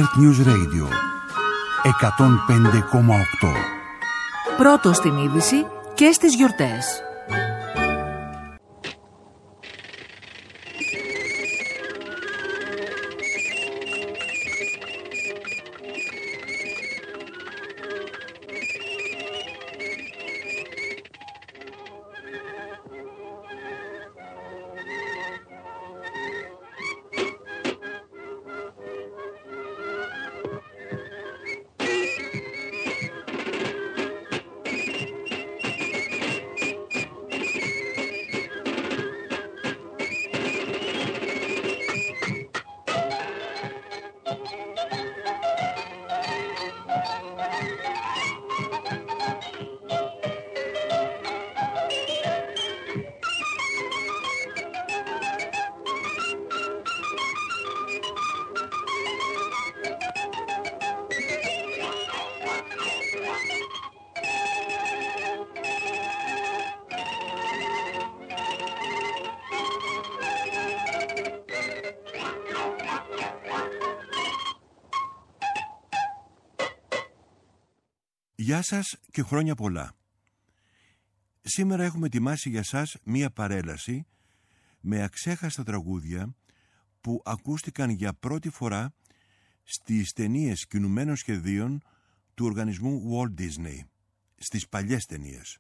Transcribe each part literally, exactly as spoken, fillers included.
Earth News Radio εκατόν πέντε κόμμα οκτώ. Πρώτο στην είδηση και στις γιορτές. Γεια σας και χρόνια πολλά. Σήμερα έχουμε ετοιμάσει για σας μία παρέλαση με αξέχαστα τραγούδια που ακούστηκαν για πρώτη φορά στις ταινίες κινουμένων σχεδίων του οργανισμού Walt Disney, στις παλιές ταινίες.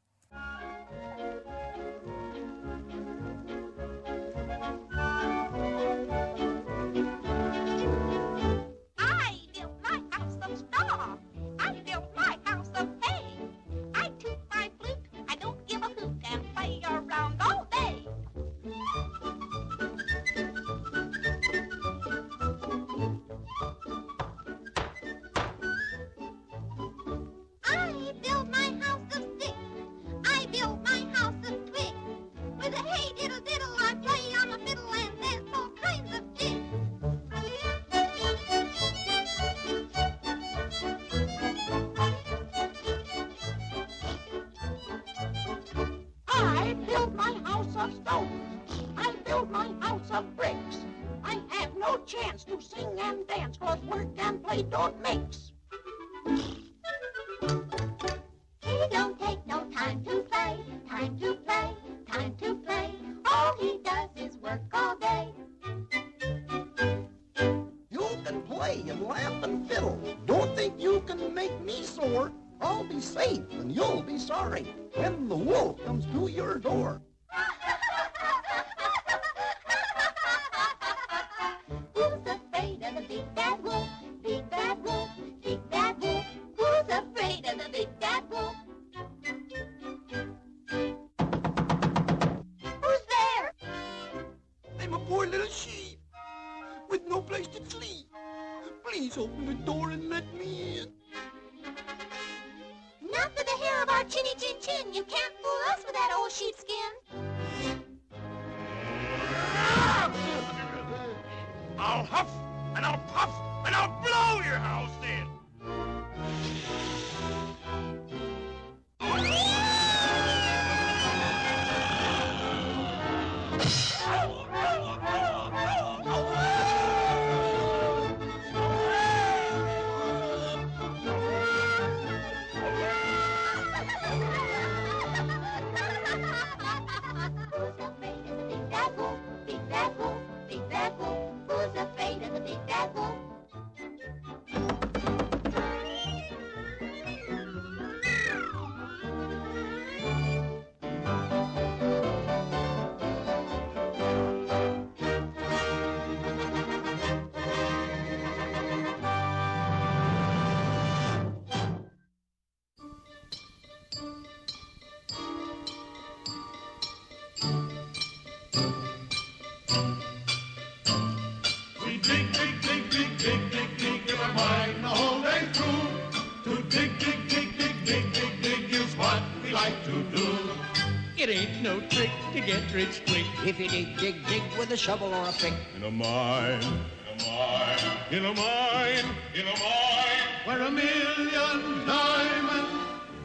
Rich quick if you dig, dig, dig with a shovel or a pick. In a mine, in a mine, in a mine, in a mine, where a million diamonds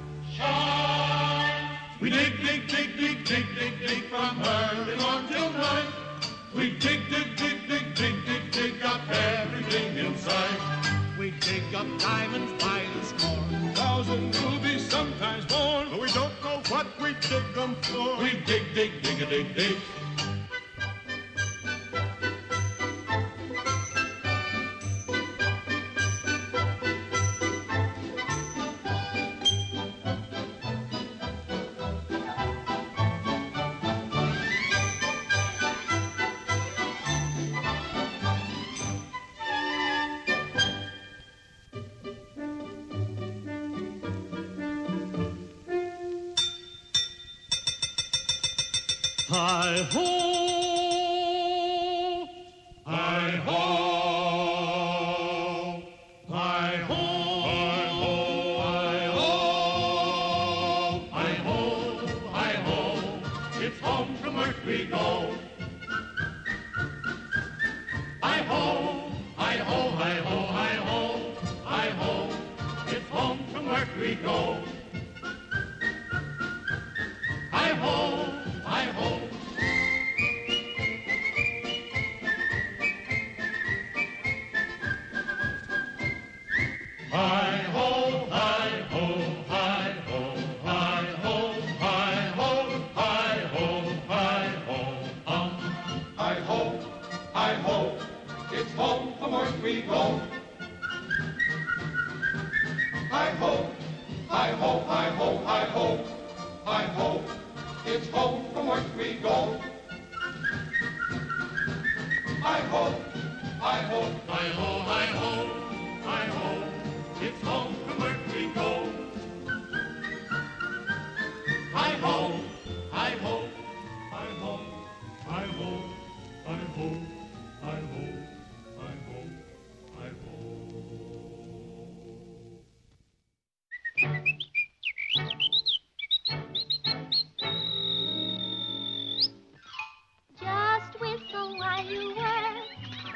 shine. We dig, dig, dig, dig, dig, dig, dig from early morning till night. We dig, dig, dig, dig, dig, dig, dig up everything in sight. up diamonds by the score. Thousand rubies, sometimes more, but we don't know what we dig them for. We dig, dig, dig, a dig, dig. Hi-ho, hi-ho, hi-ho, hi-ho, hi-ho, hi-ho, hi-ho, it's home from work we go. Hi-ho, hi-ho, hi-ho, hi-ho, hi-ho, it's home from work we go. Hi-ho, hi-ho. Hi-ho, hi-ho, hi-ho, hi-ho, hi-ho, hi-ho, hi-ho, hum. Hi-ho, hi-ho, it's home from work we go. Hi-ho, hi-ho, hi-ho, hi-ho, hi-ho, it's home from work we go. Hi-ho, hi-ho, hi-ho, hi-ho, hi-ho, it's home from work we go. Hi-ho, hi-ho, hi-ho, hi-ho, hi-ho, hi-ho, hi-ho, hi-ho. Just whistle while you work,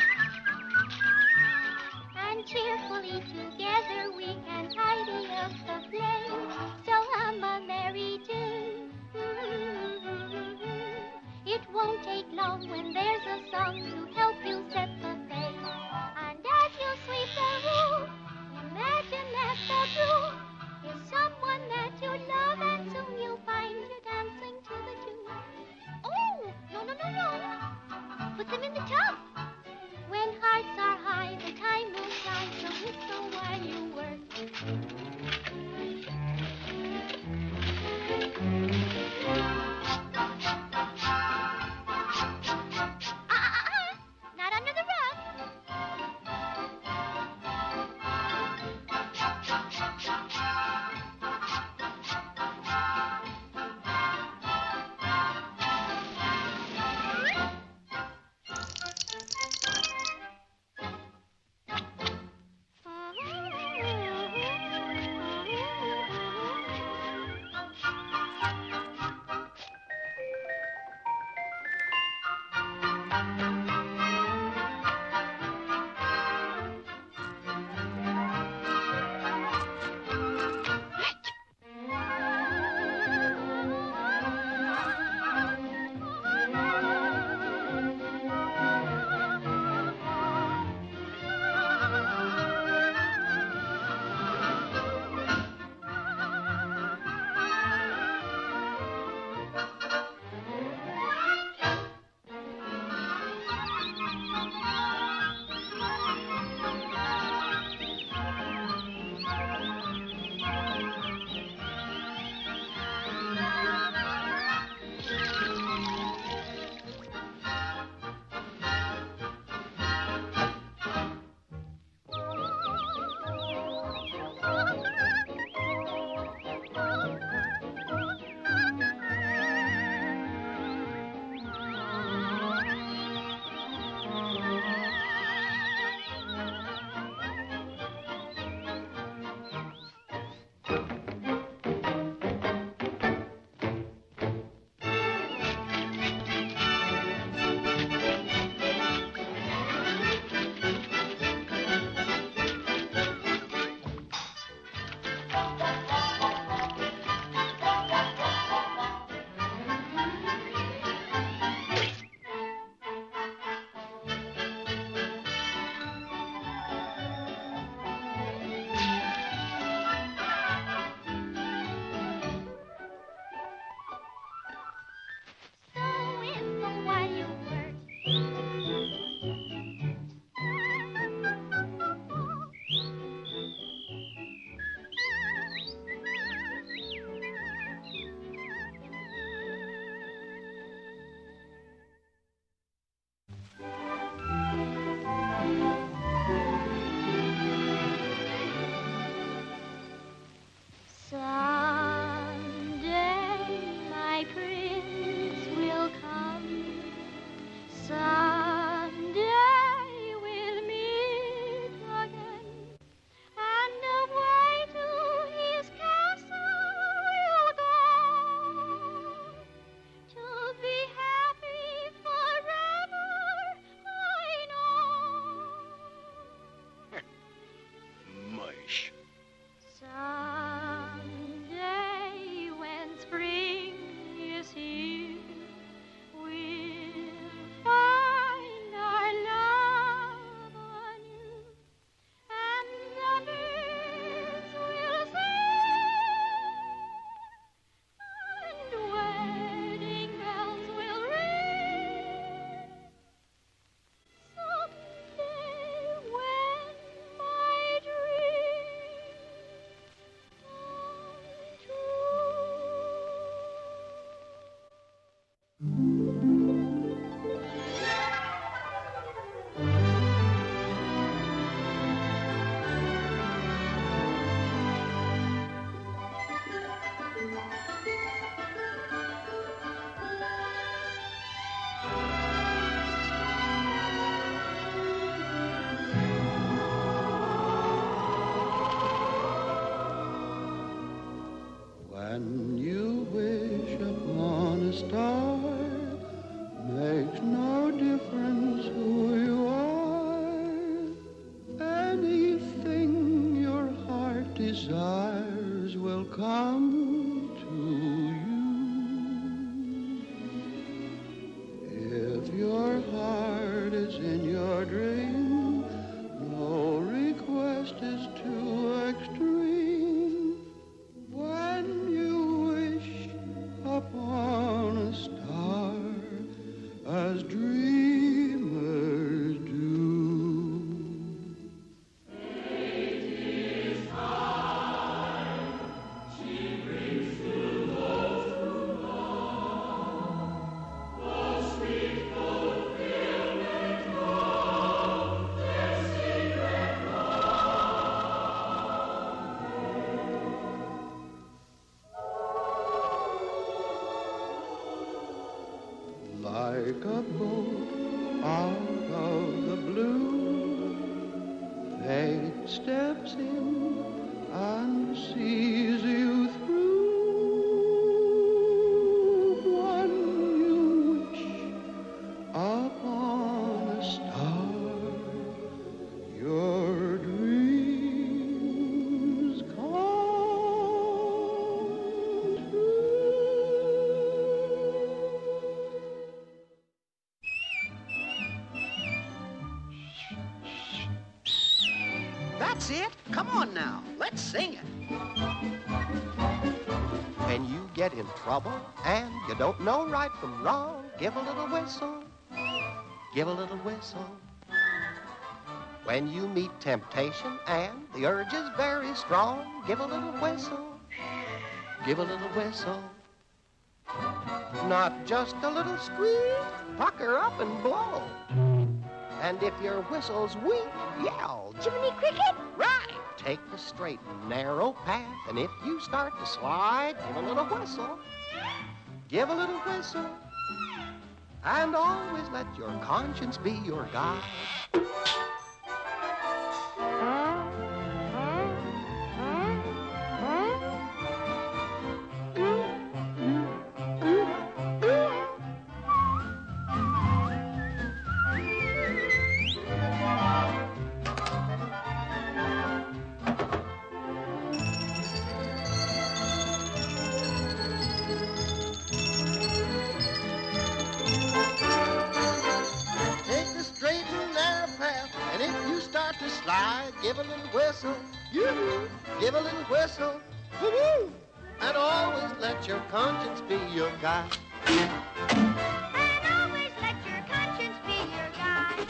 and cheerfully together we can tidy up the place. So hum a merry tune. It won't take long when there's a song to help you set the pace. And as you sweep the room, imagine that the broom is someone that you love, and soon you'll find you dancing to the tune. Oh, no, no, no, no. Put them in the tub. When hearts are high, the time will fly, so whistle while you work. Ah, ah, ah, not under the desires will come to you. If your heart is in your dream, no request is too extreme. When you wish upon a star, as dreamers do. Like a boat out of the blue, fate steps in and sees you through. When you wish upon a star, your dreams come true. That's it. Come on now. Let's sing it. When you get in trouble and you don't know right from wrong, give a little whistle. Give a little whistle. When you meet temptation and the urge is very strong, give a little whistle. Give a little whistle. Not just a little squeeze, pucker up and blow. And if your whistle's weak, yell, Jiminy Cricket? right. Take the straight and narrow path, and if you start to slide, give a little whistle. Give a little whistle. And always let your conscience be your guide. To slide, give a little whistle, yoo-hoo, give a little whistle, woo-hoo, and always let your conscience be your guide. And always let your conscience be your guide.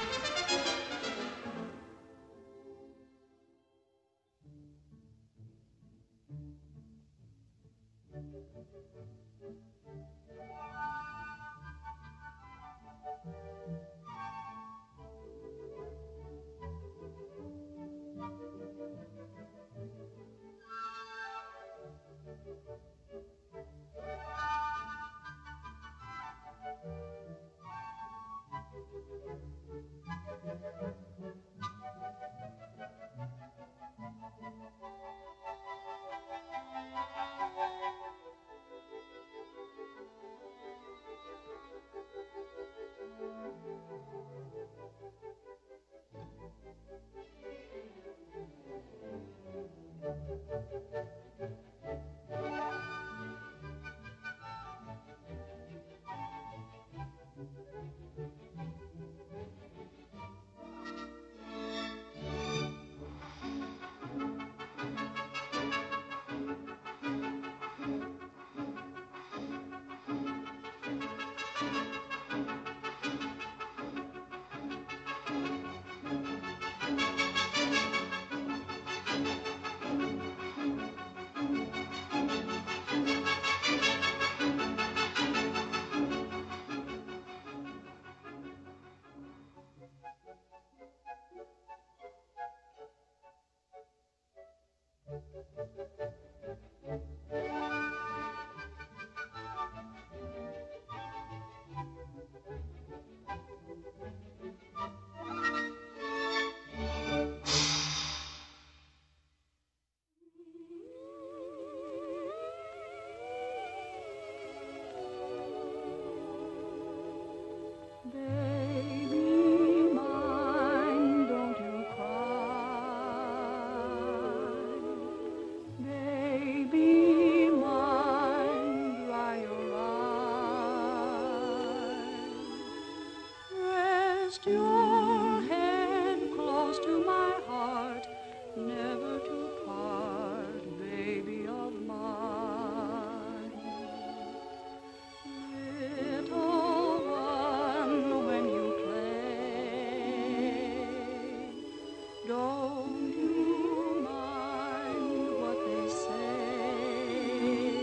Don't you mind what they say.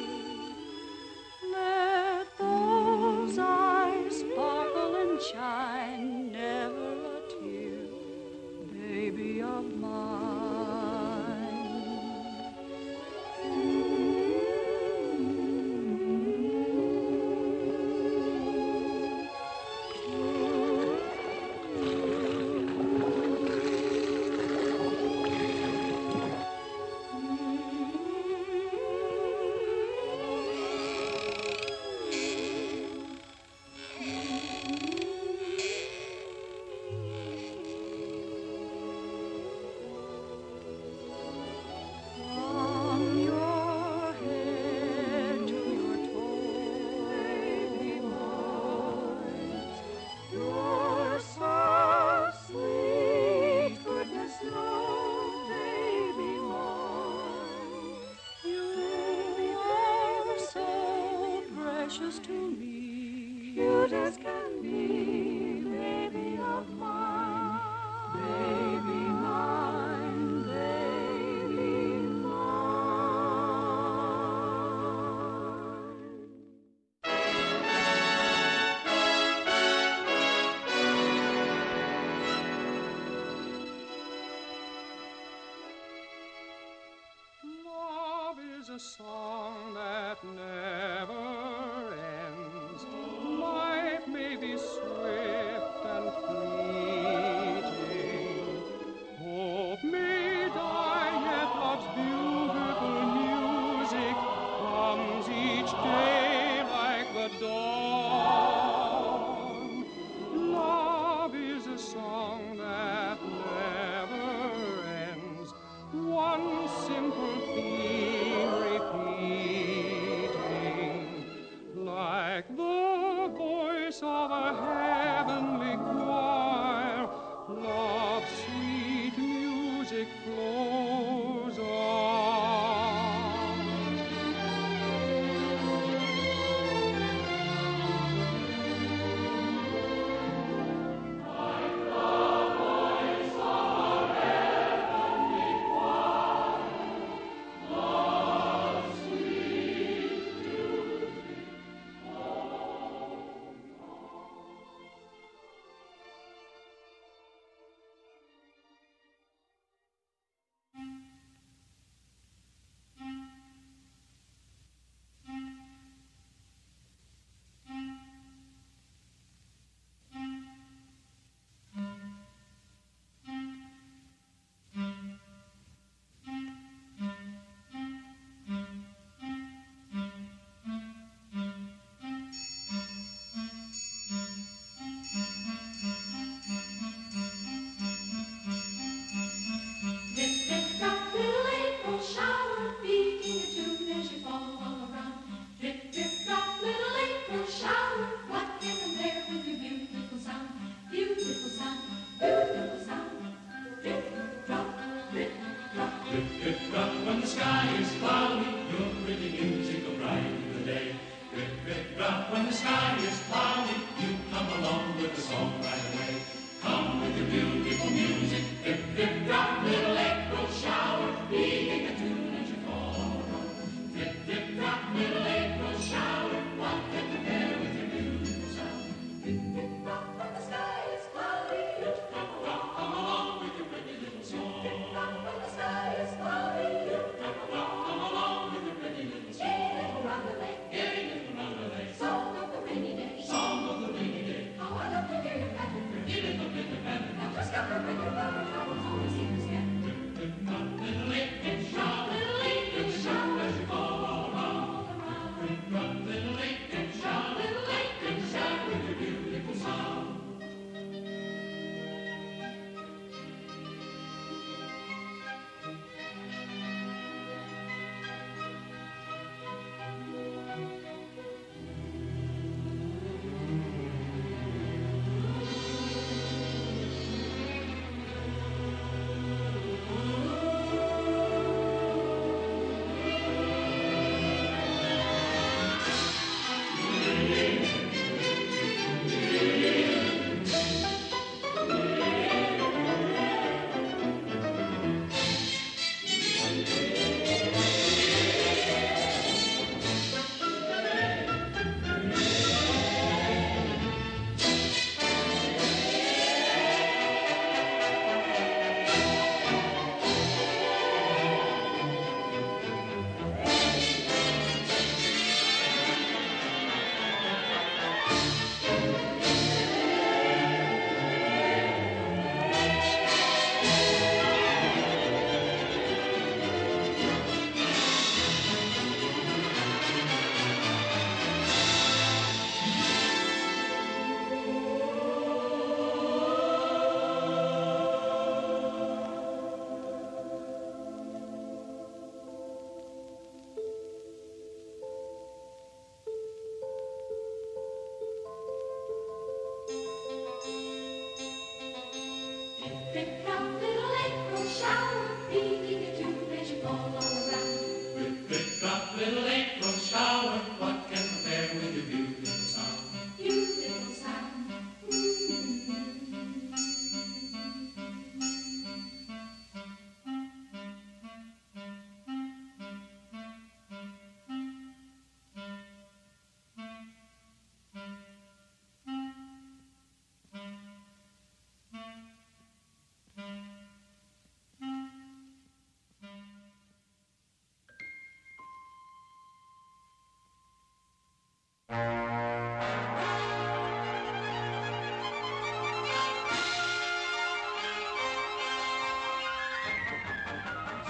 Let those eyes sparkle and shine, never a tear, baby of mine. A song that never ends. Life may be swift and fleeting. Hope may die, yet love's beautiful music comes each day like the dawn. Love is a song that never ends. One simple theme repeating, like the voice of a heavenly choir, love's sweet music flows on. Like the voice of a heavenly choir, love's sweet music flows Come along with your pretty little song. When the sky is cloudy, you come along, come along.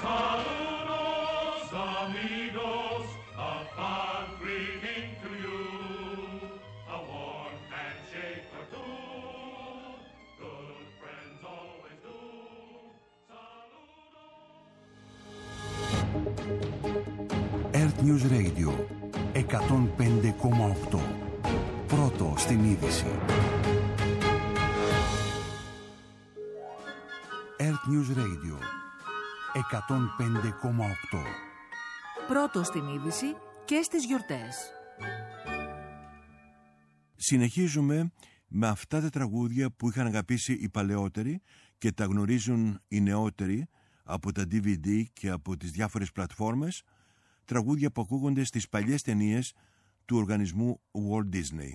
Saludos, amigos, a fond greeting to you. A warm handshake or two. Good friends always do. Saludos. Earth News Radio εκατόν πέντε κόμμα οκτώ. Πρώτο στην είδηση. Earth News Radio εκατόν πέντε κόμμα οκτώ. Πρώτο στην είδηση και στις γιορτές. Συνεχίζουμε με αυτά τα τραγούδια που είχαν αγαπήσει οι παλαιότεροι και τα γνωρίζουν οι νεότεροι από τα ντι βι ντι και από τις διάφορες πλατφόρμες, τραγούδια που ακούγονται στις παλιές ταινίες του οργανισμού Walt Disney.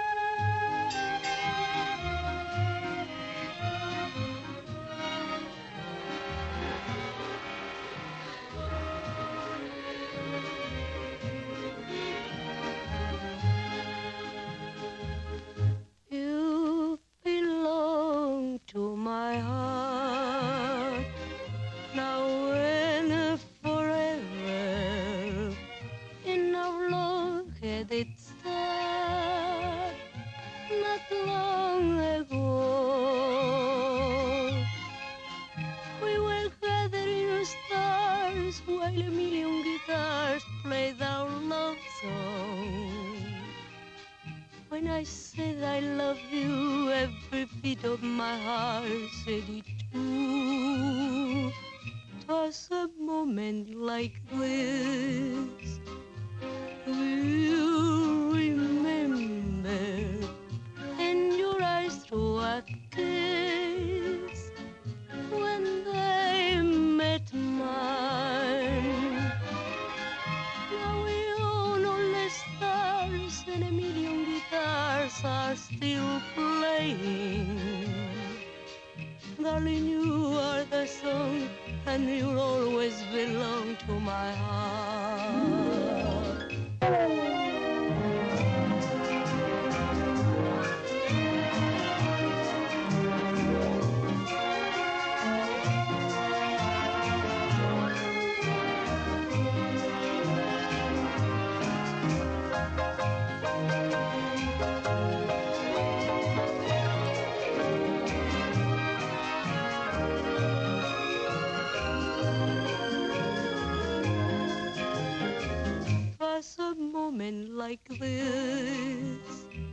Like this,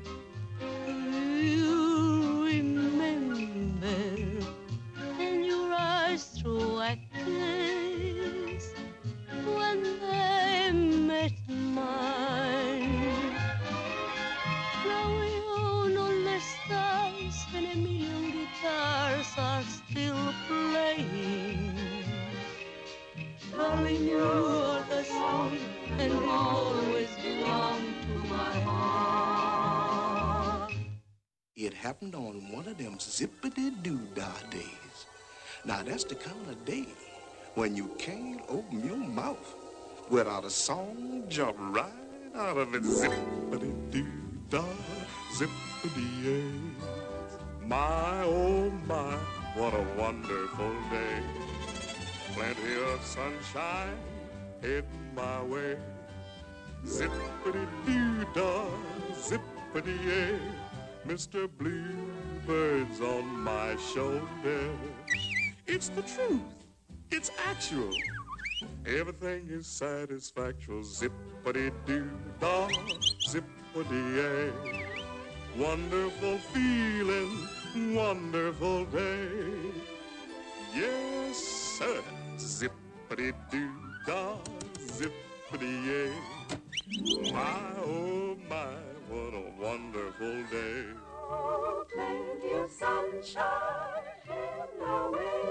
you remember, and your eyes through a kiss when they met mine. Now we own all the stars, and a million guitars are still playing. Darling, you are the song, and you always belong to my heart. It happened on one of them zippity-doo-dah days. Now that's the kind of day when you can't open your mouth without a song jump right out of it. Zippity-doo-dah, zippity-yay. My, oh my, what a wonderful day. Plenty of sunshine heading my way. Zippity-doo-dah, zippity-yay. Mister Bluebird's on my shoulder. It's the truth. It's actual. Everything is satisfactual. Zippity-doo-dah, zippity-yay. Wonderful feeling, wonderful day. Yes, sir. Zippity-doo-dah, zippity-yay. My, oh my, what a wonderful day. Oh, plenty of sunshine in the way.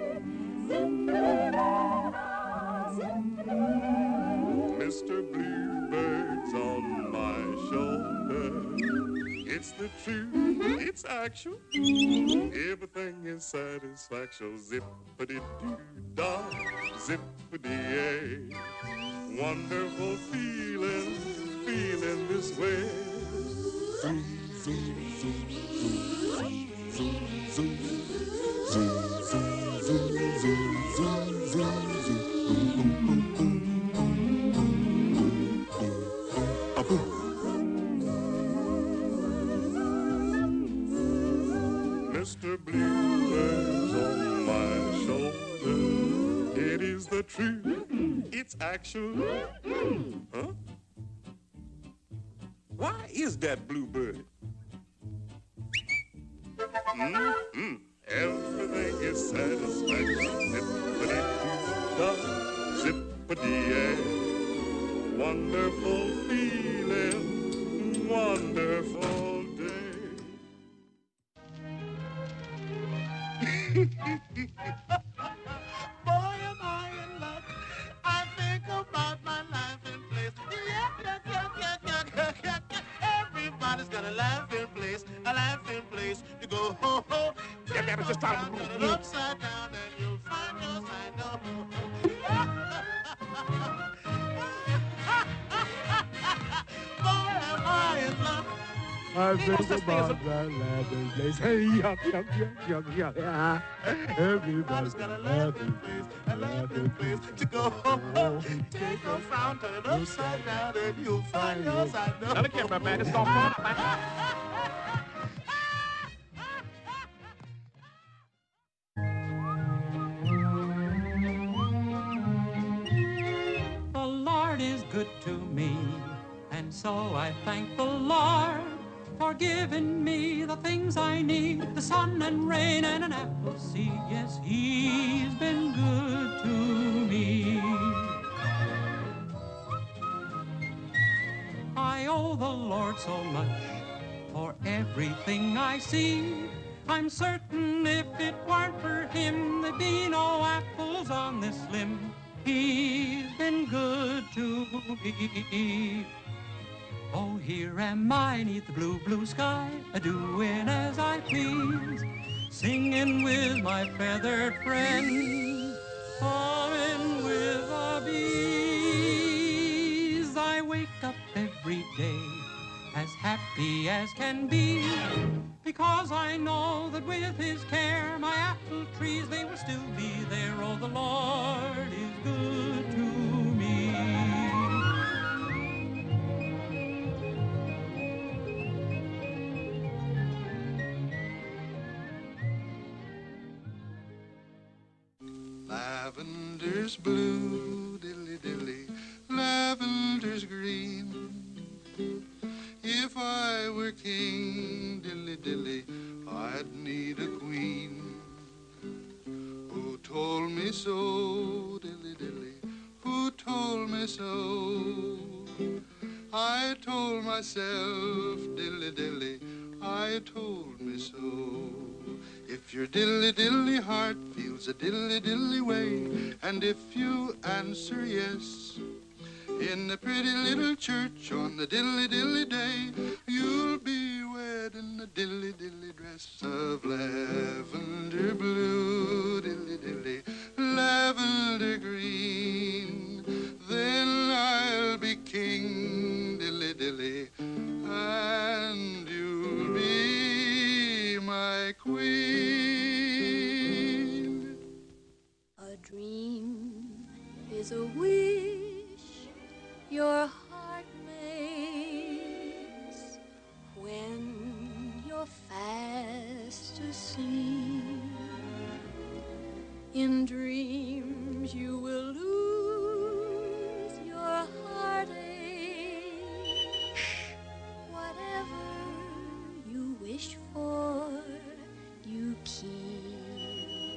Zippity-doo-dah, zippity-yay. Mister Bluebird's on my shoulder. It's the truth, mm-hmm. It's actual. Mm-hmm. Everything is satisfaction. Zippity-doo-dah, zippity-yay. Wonderful feeling, feeling this way. Zoom, zoom, zoom, zoom, zoom, zoom, zoom, zoom, zoom, zoom, Mister Bluebird's on my shoulder. It is the truth. It's actual. Huh? Why is that bluebird? Mm-hmm. Everything is satisfaction. Zippity-doo-dah, zippity-yay. Wonderful feeling, wonderful day. Boy, am I in love. I think about my life in place. Yeah, yeah, yeah, yeah, yeah, yeah, yeah, yeah. Everybody's got a laughing place, a laughing place to go. Ho, ho. Yeah, man, just stop. Turn it upside down and you'll find your side down. Boy, am I in love. I think about that laughing place. Hey, yuck, yuck, yuck, yuck, yuck, yeah. Everybody's got a laughing place, a laughing place to go. Take a frown, turn it upside down, and you'll find your side down. Now look here, my man, it's gonna fall out, man. The Lord is good to me, and so I thank the Lord for giving me the things I need, the sun and rain and an apple seed. Yes, he's been good to me. I owe the Lord so much for everything I see. I'm certain if it weren't for him, there'd be no apples on this limb. He's been good to me. Oh, here am I, 'neath the blue, blue sky, a-doing as I please, singing with my feathered friends, humming with the bees. I wake up every day as happy as can be, because I know that with his care, my apple trees, they will still be there. Oh, the Lord is good to me. Lavender's blue, dilly dilly, lavender's green. If I were king, dilly dilly, I'd need a queen. Who told me so, dilly dilly, who told me so? I told myself, dilly dilly, I told me so. If your dilly dilly heart feels a dilly dilly way, and if you answer yes, in the pretty little church on the dilly dilly day, you'll be wed in the dilly dilly dress of lavender blue, dilly dilly, lavender green. Then I'll be king, dilly dilly, and you'll be my queen. A dream is a wish your heart makes when you're fast asleep. In dreams you will lose your heartache. Whatever you wish for, you keep.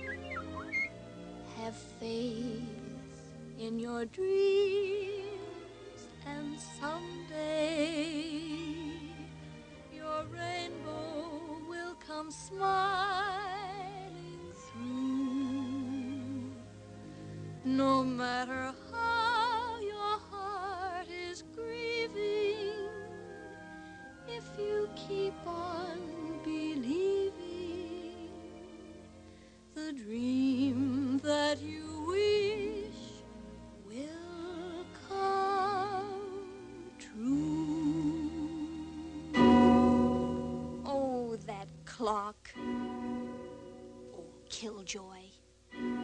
Have faith in your dreams, and someday your rainbow will come smiling through. No matter how your heart is grieving, if you keep on believing, the dream that you wish will come true. Oh, that clock. Oh, Killjoy.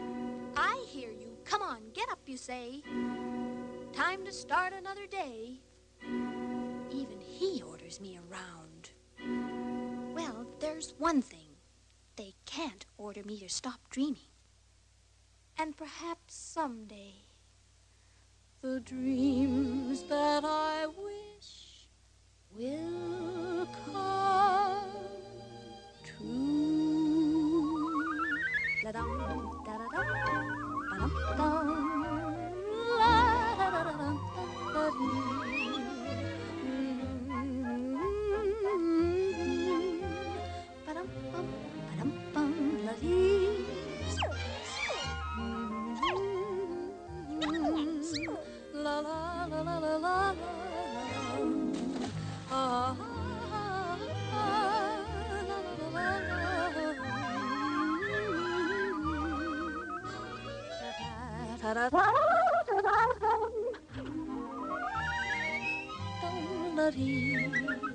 Come on, get up, you say. Time to start another day. Even he orders me around. Well, there's one thing. They can't order me to stop dreaming. And perhaps someday, the dreams that I wish will come true. La-dum, da-da-dum, ba-dum-dum, la-da-da-dum, da-da-dee. Ba-dum-bum, ba-dum-bum, la-dee. La la la la la la la. Ah, ah, ah, la la la la. Ta ta ta la dee.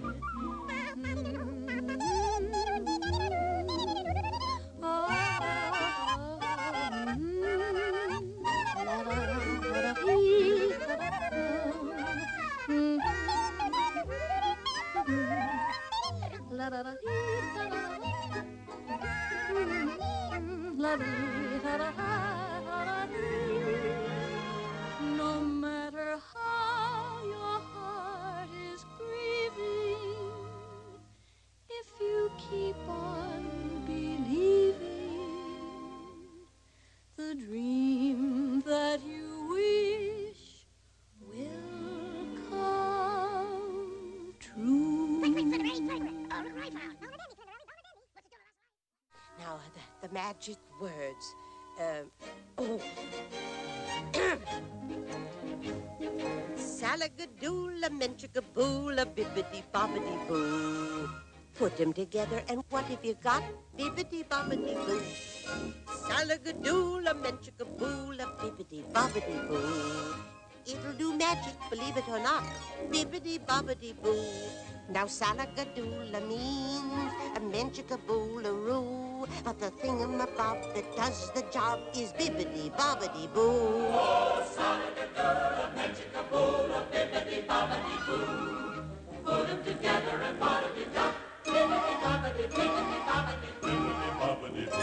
No matter how your heart is grieving, if you keep on believing, the dream that you wish will come true. Now, the, the magic words. Uh, oh. Salagadoola, menchikaboola, bibbidi-bobbidi-boo. Put them together, and what have you got? Bibbidi-bobbidi-boo. Salagadoola, menchikaboola, bibbidi-bobbidi-boo. It'll do magic, believe it or not. Bibbidi-bobbidi-boo. Now salagadoola means a menchikaboola-roo. But the thingamabob that does the job is bibbidi-bobbidi-boo. Oh, salagadoola, menchikaboola, bibbidi-bobbidi-boo. Put them together and what have you got? Bibbidi-bobbidi, bibbidi-bobbidi, bibbidi-bobbidi-boo.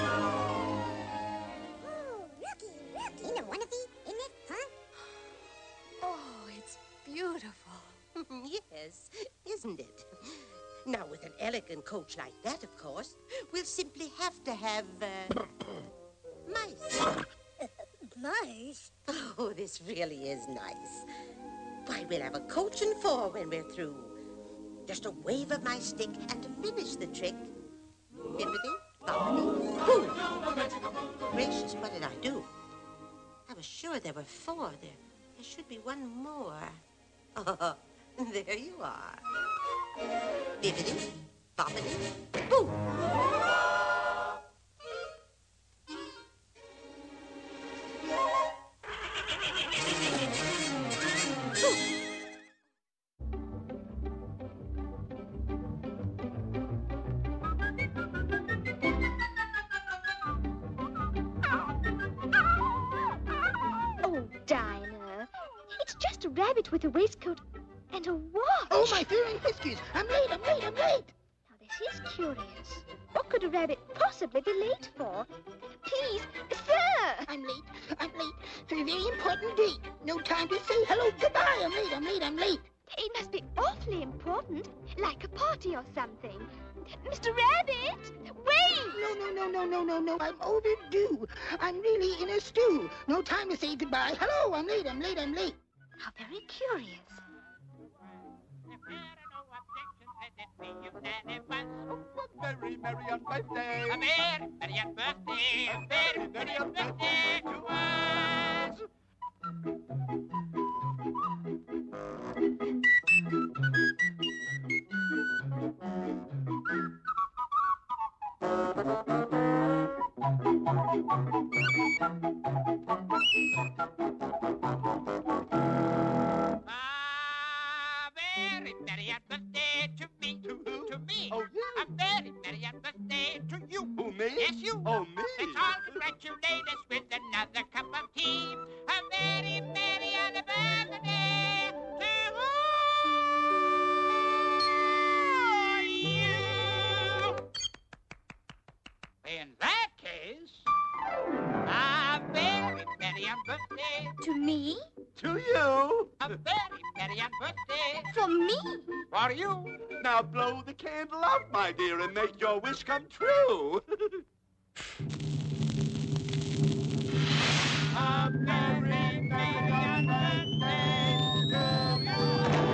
Oh, looky, looky. Ain't it wonderful, isn't it, huh? Oh, it's beautiful. Yes, isn't it? Now, with an elegant coach like that, of course, we'll simply have to have, uh, mice. Nice? Oh, this really is nice. Why, we'll have a coach and four when we're through. Just a wave of my stick, and to finish the trick, bibbidi, bobbidi, boo. Gracious, what did I do? I was sure there were four. There, there should be one more. Oh, there you are. Bibbidi, bobbidi, boo. Oh, Dinah, it's just a rabbit with a waistcoat and a watch. Oh, my dear and whiskers. I'm late, I'm late, I'm late. Now, this is curious. What could a rabbit possibly be late for? Please, sir! I'm late, I'm late for a very important date. No time to say hello, goodbye. I'm late, I'm late, I'm late. It must be awfully important, like a party or something. Mister Rabbit, wait! No, no, no, no, no, no, no. I'm overdue. I'm really in a stew. No time to say goodbye. Hello, I'm late, I'm late, I'm late. How very curious. Very merry on birthday. A merry, merry on birthday. A very merry on birthday to us. Very merry on birthday to me. To who? To me. Oh, you? A very merry on birthday to you. Who, me? Yes, you. Oh, me. Let's all congratulate us with another cup of tea. merry on birthday. To me? To you. A very merry on birthday. For me? For you. Now blow the candle out, my dear, and make your wish come true. A very merry on birthday to you.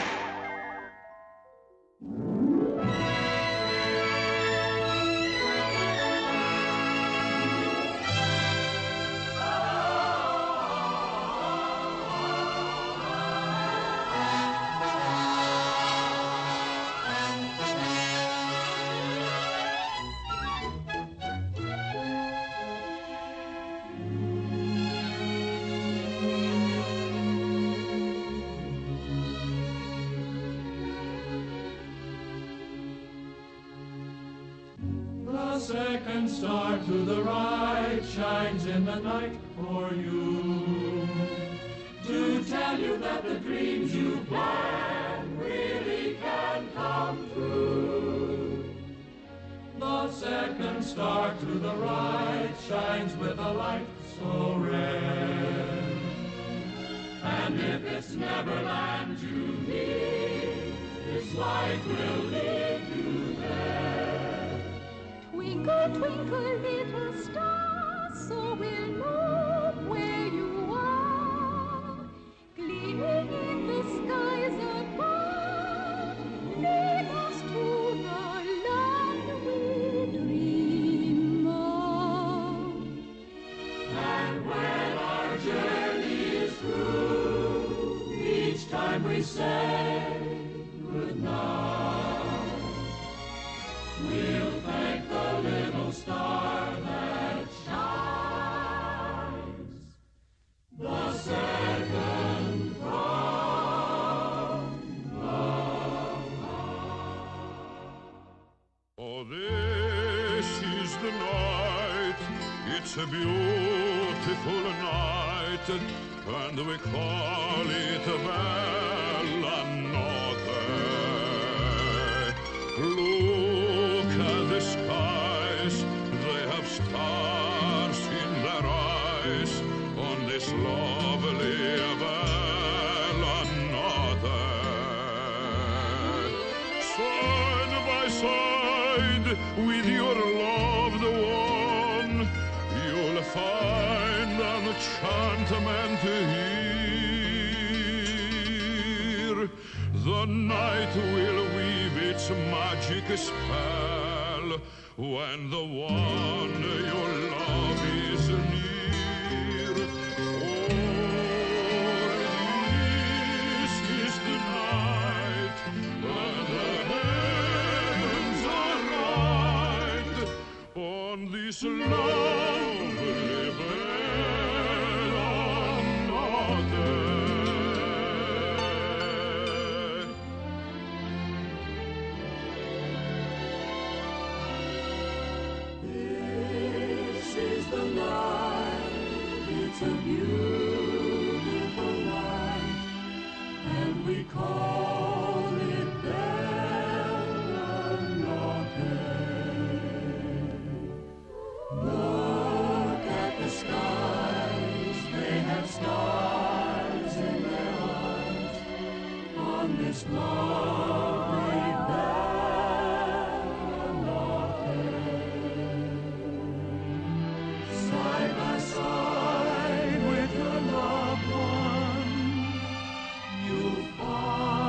Second star to the right shines in the night for you, to tell you that the dreams you plan really can come true. The second star to the right shines with a light so red, and if it's Neverland you need, this light will lead you there. Twinkle, twinkle, little star, so we'll know where you are. Gleaming in the skies above, lead us to the land we dream of. And when our journey is through, each time we say goodnight, we'll thank the little star that shines the second from the heart. Oh, this is the night, it's a beautiful night, and we call it Bella Notte. Look at the skies, they have stars in their eyes on this lovely Bella Notte. Side by side with your loved one, you'll find an enchantment here. The night will weave its magic spell when the one you love is near. For this is the night when the heavens are right on this lovely Bella Notte. The night, it's a beautiful night, and we call it Bella Notte. Look at the skies, they have stars in their eyes on this lovely Bella Notte. Side by side with your loved one, you'll find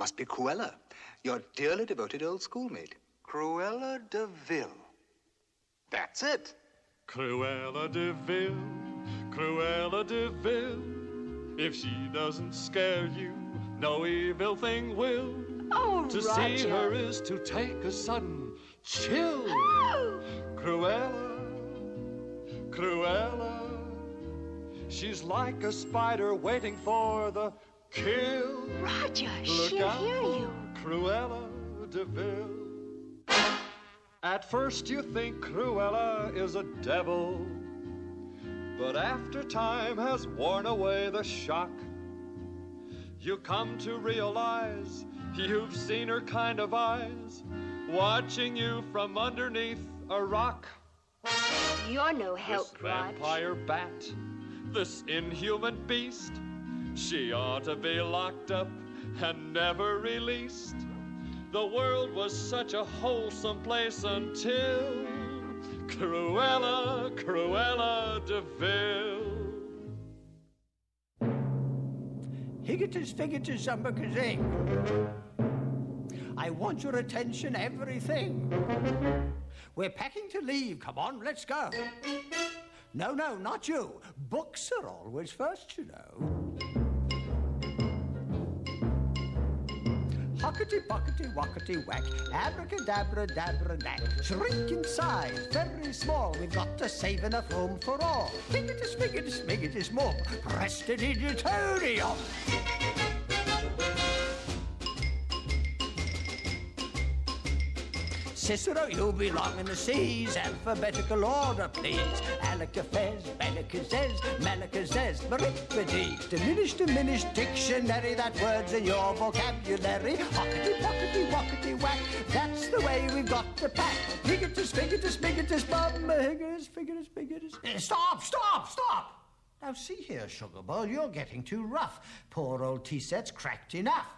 must be Cruella, your dearly devoted old schoolmate. Cruella de Vil. That's it. Cruella de Vil, Cruella de Vil. If she doesn't scare you, no evil thing will. Oh, to Roger. see her is to take a sudden chill. Oh. Cruella, Cruella. She's like a spider waiting for the kill. Roger, Look she'll out hear for you. Cruella de Vil. At first you think Cruella is a devil, but after time has worn away the shock, you come to realize you've seen her kind of eyes watching you from underneath a rock. You're no help, This vampire bat, this inhuman beast, she ought to be locked up and never released. The world was such a wholesome place until Cruella, Cruella de Vil. Higgitus, figgitus, zumbakazing. I want your attention, everything. We're packing to leave. Come on, let's go. No, no, not you. Books are always first, you know. Hockety, pockety, wockety, whack. Abracadabra, dabra, knack. Shrink in size, very small. We've got to save enough room for all. Figgitus, figgitus, figgitus, mum. Prestidigitonium. Cicero, you belong in the seas. Alphabetical order, please. Alakafez, Balakazez, Malakazez, Maripides. Diminish, diminish, dictionary. That word's in your vocabulary. Hockety, pockety, wockety, whack. That's the way we've got to pack. Higgitus, figgitus, figgitus, bum. Higgitus, figgitus, figgitus. Stop, stop, stop. Now see here, Sugar Bowl, you're getting too rough. Poor old T-set's cracked enough.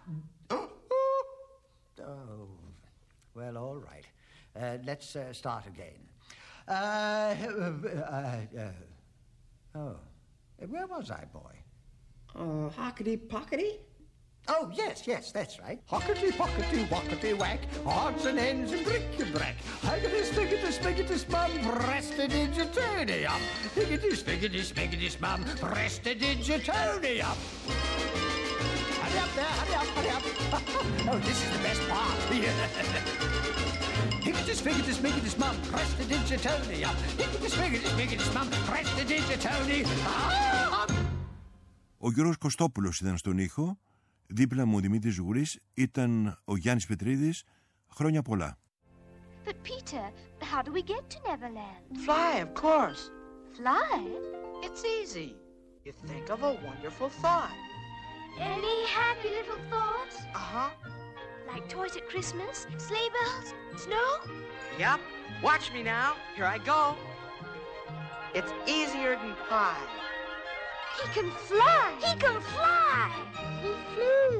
Oh, well, all right. Uh, let's uh, start again. Uh, uh, uh, uh, oh, where was I, boy? Uh, hockety pockety? Oh, yes, yes, that's right. Hockety, pockety, wockety, whack. Odds and ends and bric-a-brac. Higgitus, figgitus, figgitus, mum. Prestidigitonium. Higgitus, figgitus, figgitus, mum. Prestidigitonium. Hurry up there, hurry up, hurry up. Oh, this is the best part. Higgitus, figgitus, figgitus, mum, prestidigitonium. Higgitus, figgitus, figgitus, mum, prestidigitonium. Ο Γιώργος Κωστόπουλος ήταν στον ήχο, δίπλα μου ο Δημήτρης Γουρής, ήταν ο Γιάννης Πετρίδης. Χρόνια πολλά. But Peter, how do we get to Neverland? Fly, of course. Fly? It's easy. You think of a wonderful thought. Any happy little thoughts? Uh-huh. Like toys at Christmas, sleigh bells, snow? Yep. Watch me now. Here I go. It's easier than pie. He can fly! He can fly! He flew!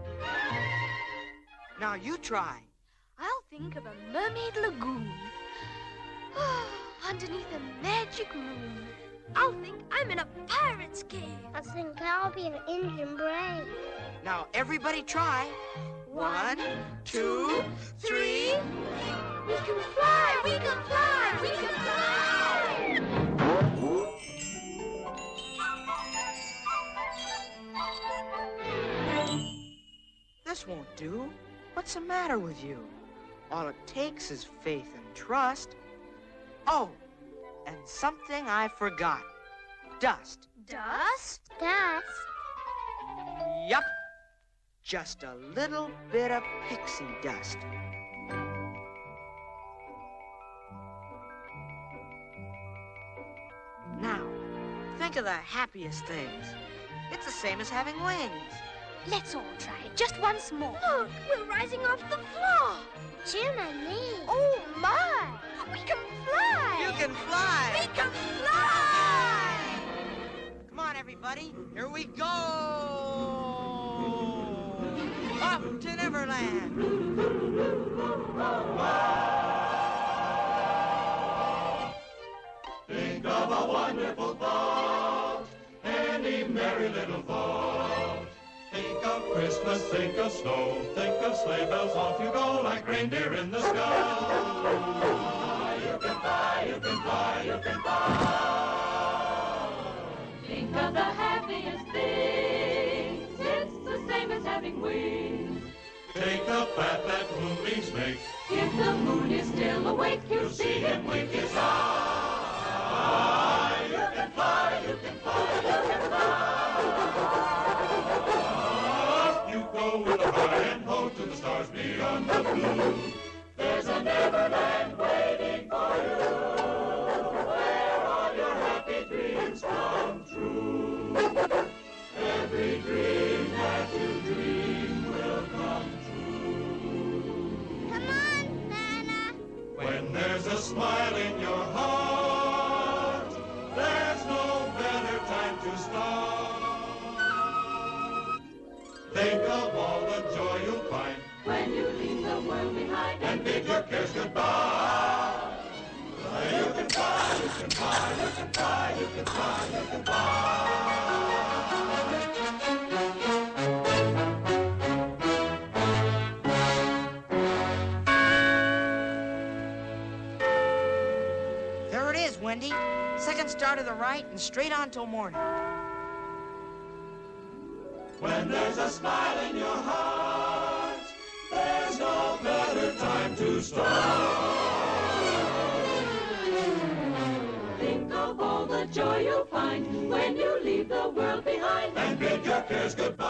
Now you try. I'll think of a mermaid lagoon. Oh, underneath a magic moon. I'll think I'm in a pirate's cave. I think I'll be an Indian brave. Now everybody try. One, two, three. We can fly! We can fly! We can fly! This won't do. What's the matter with you? All it takes is faith and trust. Oh, and something I forgot. Dust. Dust? Dust? Yup. Just a little bit of pixie dust. Now, think of the happiest things. It's the same as having wings. Let's all try it just once more. Look, we're rising off the floor. Jim and me. Oh, my. We can fly. You can fly. We can fly. Come on, everybody. Here we go. Up to Neverland. Think of a wonderful thought, any merry little thought. Think of Christmas, think of snow, think of sleigh bells, off you go like reindeer in the sky. You can fly, you can fly, you can fly. Think of the happiest things, it's the same as having wings. Take the path that moonbeams make. If the moon is still awake, you'll see him wink his eye. You can fly, you can fly, you can fly. Up you go with a high and ho to the stars beyond the blue. There's a Neverland waiting for you, where all your happy dreams come true. Every dream that you dream will come true. Come on, Santa. When there's a smile in your heart, there's no better time to start. Think of all the joy you'll find when you leave the world behind and bid your cares goodbye. You can fly, you can fly, you can fly, you can fly, you can There it is, Wendy. Second star to the right and straight on till morning. When there's a smile in your heart, there's no better time to start. Think of all the joy you'll find when you leave the world behind and bid your cares goodbye.